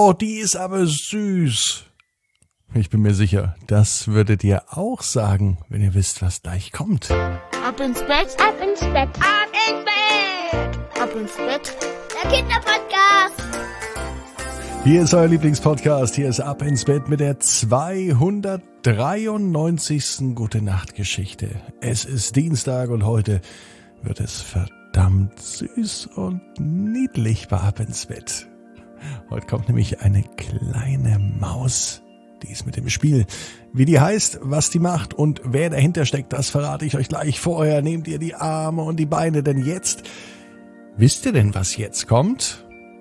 Oh, die ist aber süß. Ich bin mir sicher, das würdet ihr auch sagen, wenn ihr wisst, was gleich kommt. Ab ins Bett, ab ins Bett, ab ins Bett, ab ins Bett. Der Kinderpodcast. Hier ist euer Lieblingspodcast. Hier ist Ab ins Bett mit der 293. Gute-Nacht-Geschichte. Es ist Dienstag und heute wird es verdammt süß und niedlich bei Ab ins Bett. Heute kommt nämlich eine kleine Maus. Die ist mit dem Spiel. Wie die heißt, was die macht und wer dahinter steckt, das verrate ich euch gleich. Vorher nehmt ihr die Arme und die Beine, denn jetzt, wisst ihr denn, was jetzt kommt?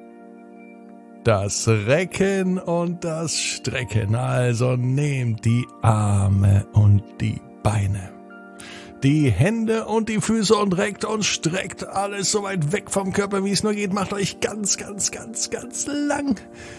Das Recken und das Strecken. Also nehmt die Arme und die Beine, die Hände und die Füße und reckt und streckt alles so weit weg vom Körper, wie es nur geht. Macht euch ganz lang.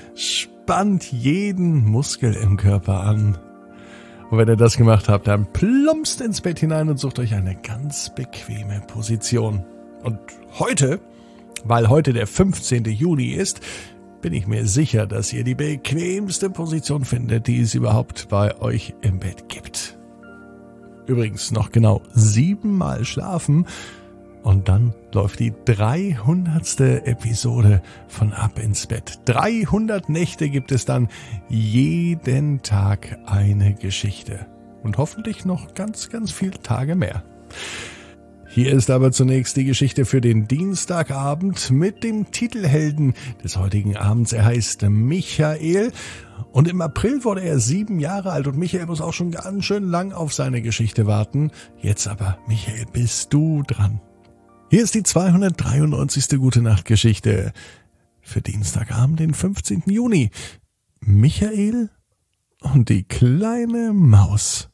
Spannt jeden Muskel im Körper an. Und wenn ihr das gemacht habt, dann plumpst ins Bett hinein und sucht euch eine ganz bequeme Position. Und heute, weil heute der 15. Juni ist, bin ich mir sicher, dass ihr die bequemste Position findet, die es überhaupt bei euch im Bett gibt. Übrigens noch genau 7 Mal schlafen und dann läuft die 300. Episode von Ab ins Bett. 300 Nächte gibt es dann, jeden Tag eine Geschichte. Und hoffentlich noch ganz viele Tage mehr. Hier ist aber zunächst die Geschichte für den Dienstagabend mit dem Titelhelden des heutigen Abends. Er heißt Michael und im April wurde er 7 Jahre alt und Michael muss auch schon ganz schön lang auf seine Geschichte warten. Jetzt aber, Michael, bist du dran. Hier ist die 293. Gute-Nacht-Geschichte für Dienstagabend, den 15. Juni. Michael und die kleine Maus.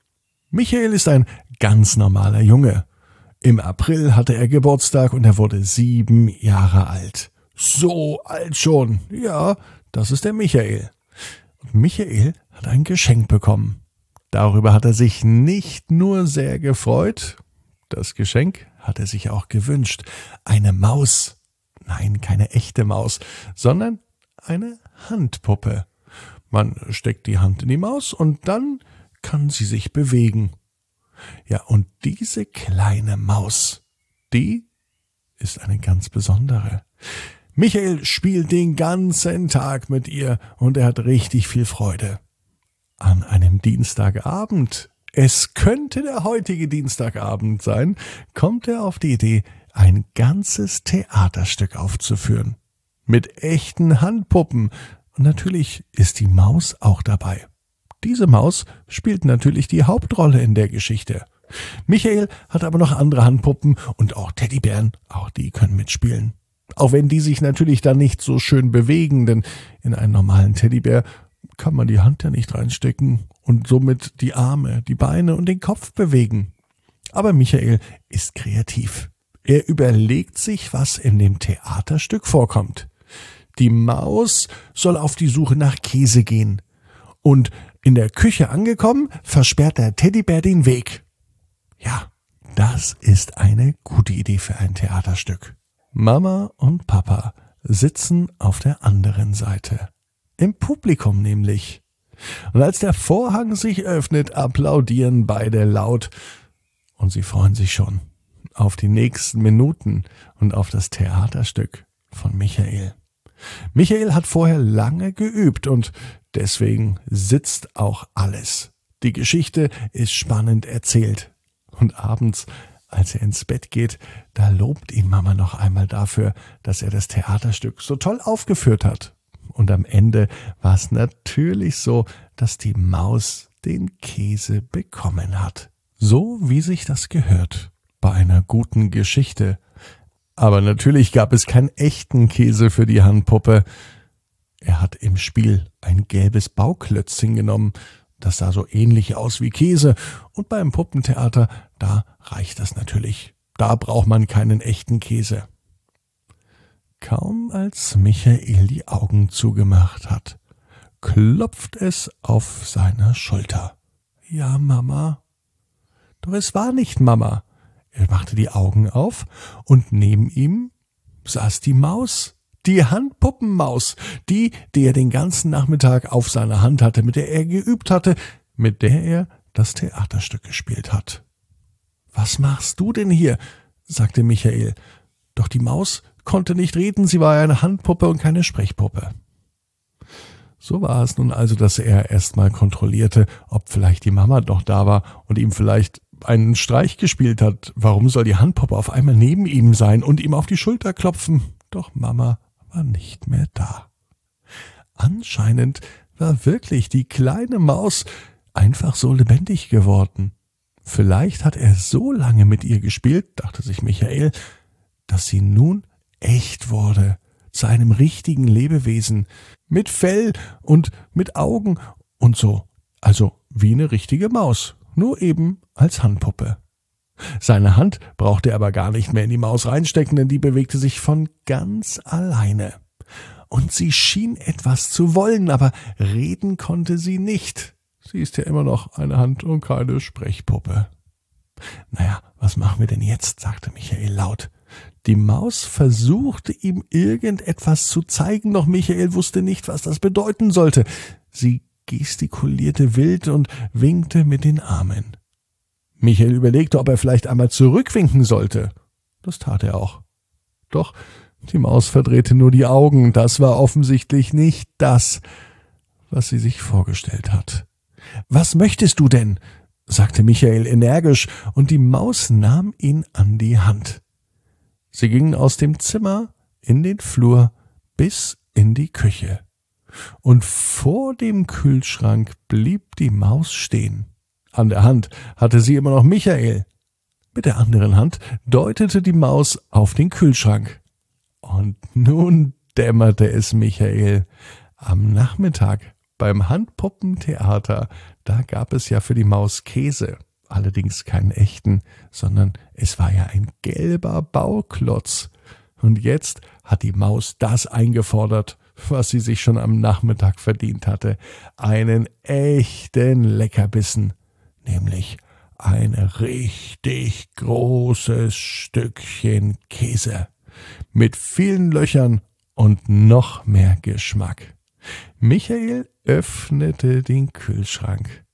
Michael ist ein ganz normaler Junge. Im April hatte er Geburtstag und er wurde 7 Jahre alt. So alt schon. Ja, das ist der Michael. Und Michael hat ein Geschenk bekommen. Darüber hat er sich nicht nur sehr gefreut, das Geschenk hat er sich auch gewünscht. Eine Maus. Nein, keine echte Maus, sondern eine Handpuppe. Man steckt die Hand in die Maus und dann kann sie sich bewegen. Ja, und diese kleine Maus, die ist eine ganz besondere. Michael spielt den ganzen Tag mit ihr und er hat richtig viel Freude. An einem Dienstagabend, es könnte der heutige Dienstagabend sein, kommt er auf die Idee, ein ganzes Theaterstück aufzuführen. Mit echten Handpuppen. Und natürlich ist die Maus auch dabei. Diese Maus spielt natürlich die Hauptrolle in der Geschichte. Michael hat aber noch andere Handpuppen und auch Teddybären, auch die können mitspielen. Auch wenn die sich natürlich dann nicht so schön bewegen, denn in einen normalen Teddybär kann man die Hand ja nicht reinstecken und somit die Arme, die Beine und den Kopf bewegen. Aber Michael ist kreativ. Er überlegt sich, was in dem Theaterstück vorkommt. Die Maus soll auf die Suche nach Käse gehen und in der Küche angekommen, versperrt der Teddybär den Weg. Ja, das ist eine gute Idee für ein Theaterstück. Mama und Papa sitzen auf der anderen Seite. Im Publikum nämlich. Und als der Vorhang sich öffnet, applaudieren beide laut. Und sie freuen sich schon auf die nächsten Minuten und auf das Theaterstück von Michael. Michael hat vorher lange geübt und deswegen sitzt auch alles. Die Geschichte ist spannend erzählt. Und abends, als er ins Bett geht, da lobt ihn Mama noch einmal dafür, dass er das Theaterstück so toll aufgeführt hat. Und am Ende war es natürlich so, dass die Maus den Käse bekommen hat. So wie sich das gehört bei einer guten Geschichte. Aber natürlich gab es keinen echten Käse für die Handpuppe. Er hat im Spiel ein gelbes Bauklötzchen genommen. Das sah so ähnlich aus wie Käse. Und beim Puppentheater, da reicht das natürlich. Da braucht man keinen echten Käse. Kaum als Michael die Augen zugemacht hat, klopft es auf seiner Schulter. Ja, Mama. Doch es war nicht Mama. Er machte die Augen auf und neben ihm saß die Maus, Die Handpuppenmaus, die er den ganzen Nachmittag auf seiner Hand hatte, mit der er geübt hatte, mit der er das Theaterstück gespielt hat. »Was machst du denn hier?« sagte Michael. Doch die Maus konnte nicht reden, sie war eine Handpuppe und keine Sprechpuppe. So war es nun also, dass er erst mal kontrollierte, ob vielleicht die Mama noch da war und ihm vielleicht einen Streich gespielt hat. Warum soll die Handpuppe auf einmal neben ihm sein und ihm auf die Schulter klopfen? Doch Mama war nicht mehr da. Anscheinend war wirklich die kleine Maus einfach so lebendig geworden. Vielleicht hat er so lange mit ihr gespielt, dachte sich Michael, dass sie nun echt wurde, zu einem richtigen Lebewesen, mit Fell und mit Augen und so, also wie eine richtige Maus, nur eben als Handpuppe. Seine Hand brauchte er aber gar nicht mehr in die Maus reinstecken, denn die bewegte sich von ganz alleine. Und sie schien etwas zu wollen, aber reden konnte sie nicht. Sie ist ja immer noch eine Hand und keine Sprechpuppe. »Naja, was machen wir denn jetzt?« sagte Michael laut. Die Maus versuchte ihm irgendetwas zu zeigen, doch Michael wusste nicht, was das bedeuten sollte. Sie gestikulierte wild und winkte mit den Armen. Michael überlegte, ob er vielleicht einmal zurückwinken sollte. Das tat er auch. Doch die Maus verdrehte nur die Augen. Das war offensichtlich nicht das, was sie sich vorgestellt hat. »Was möchtest du denn?« sagte Michael energisch, und die Maus nahm ihn an die Hand. Sie gingen aus dem Zimmer in den Flur bis in die Küche. Und vor dem Kühlschrank blieb die Maus stehen. An der Hand hatte sie immer noch Michael. Mit der anderen Hand deutete die Maus auf den Kühlschrank. Und nun dämmerte es Michael. Am Nachmittag beim Handpuppentheater, da gab es ja für die Maus Käse. Allerdings keinen echten, sondern es war ja ein gelber Bauklotz. Und jetzt hat die Maus das eingefordert, was sie sich schon am Nachmittag verdient hatte. Einen echten Leckerbissen, nämlich ein richtig großes Stückchen Käse mit vielen Löchern und noch mehr Geschmack. Michael öffnete den Kühlschrank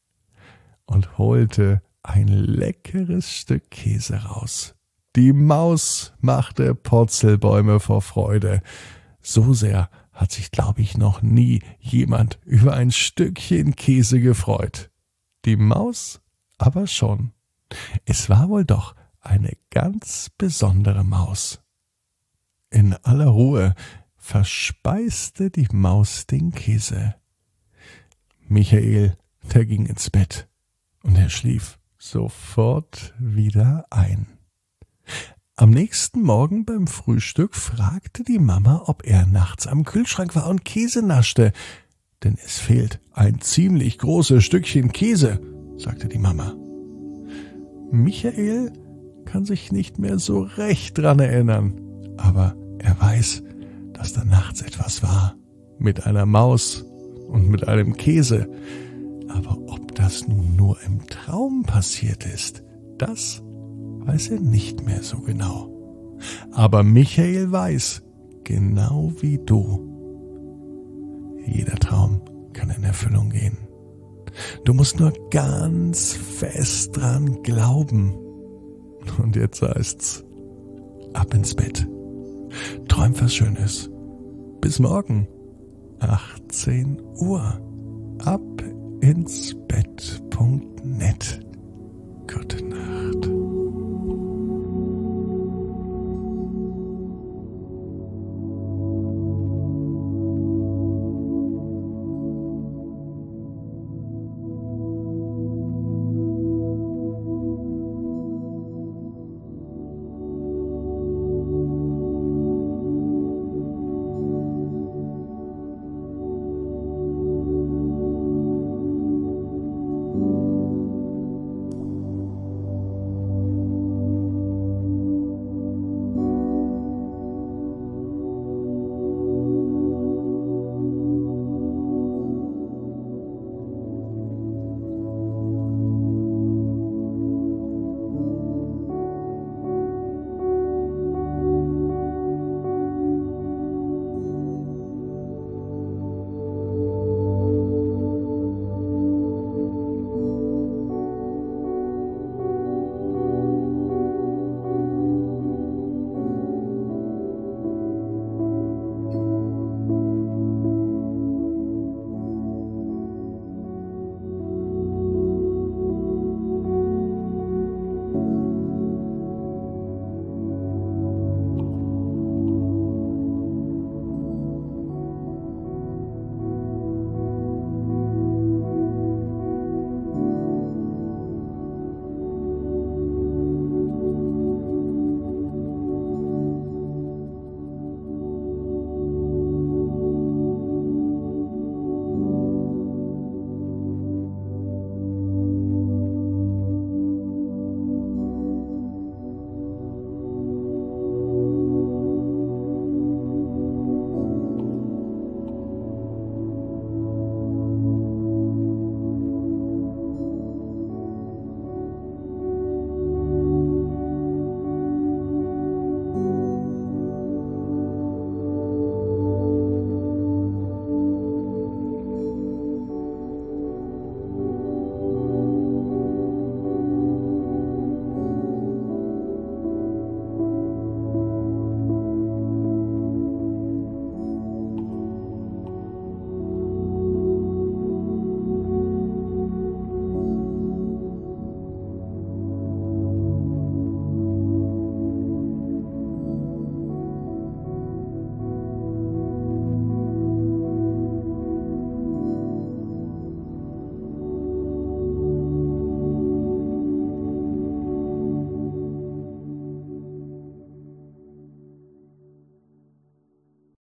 und holte ein leckeres Stück Käse raus. Die Maus machte Purzelbäume vor Freude. So sehr hat sich, glaube ich, noch nie jemand über ein Stückchen Käse gefreut. Die Maus aber schon. Es war wohl doch eine ganz besondere Maus. In aller Ruhe verspeiste die Maus den Käse. Michael, der ging ins Bett und er schlief sofort wieder ein. Am nächsten Morgen beim Frühstück fragte die Mama, ob er nachts am Kühlschrank war und Käse naschte. »Denn es fehlt ein ziemlich großes Stückchen Käse«, sagte die Mama. Michael kann sich nicht mehr so recht dran erinnern, aber er weiß, dass da nachts etwas war, mit einer Maus und mit einem Käse. Aber ob das nun nur im Traum passiert ist, das weiß er nicht mehr so genau. Aber Michael weiß, genau wie du, jeder Traum kann in Erfüllung gehen. Du musst nur ganz fest dran glauben. Und jetzt heißt's, ab ins Bett. Träum was Schönes. Bis morgen, 18 Uhr. Abinsbett.net